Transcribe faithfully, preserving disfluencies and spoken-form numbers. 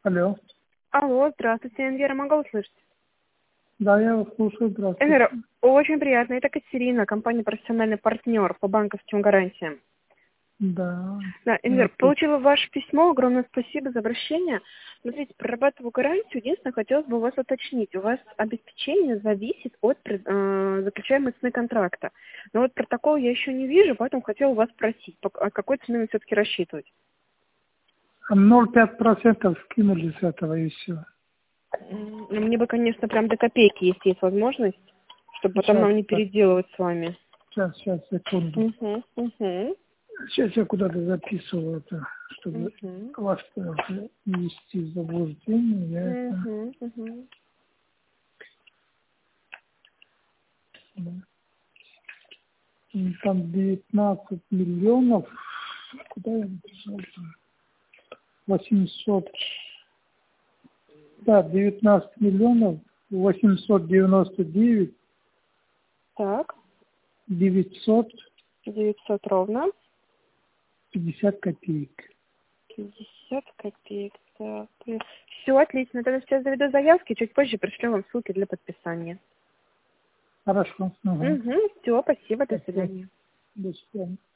Алло. Алло, здравствуйте, Энвера, могу услышать? Да, я вас слушаю, здравствуйте. Энвера, очень приятно. Это Катерина, компания «Профессиональный партнер» по банковским гарантиям. Да. Да, Энвер, получила ваше письмо, огромное спасибо за обращение. Смотрите, прорабатываю гарантию, единственное, хотелось бы у вас уточнить. У вас обеспечение зависит от э, заключаемой цены контракта. Но вот протокол я еще не вижу, поэтому хотела у вас спросить, по а какой цены вы все-таки рассчитываете? ноль целых пять процентов скинули с этого и все. Ну, мне бы, конечно, прям до копейки, если есть возможность, чтобы потом Сейчас, нам не переделывать с вами. Сейчас, сейчас, секунду. Угу, угу. Сейчас я куда-то записываю это, чтобы Угу. вас не ввести в заблуждение. Я это... Угу, угу. да. И там девятнадцать миллионов. Куда я написал? восемьсот. Да, девятнадцать миллионов восемьсот девяносто девять Так, девятьсот девятьсот ровно. пятьдесят копеек. пятьдесят копеек. Так. Все, отлично. Тогда сейчас заведу заявки, чуть позже пришлю вам ссылки для подписания. Хорошо. Угу. Угу. Все, спасибо, до свидания. До свидания.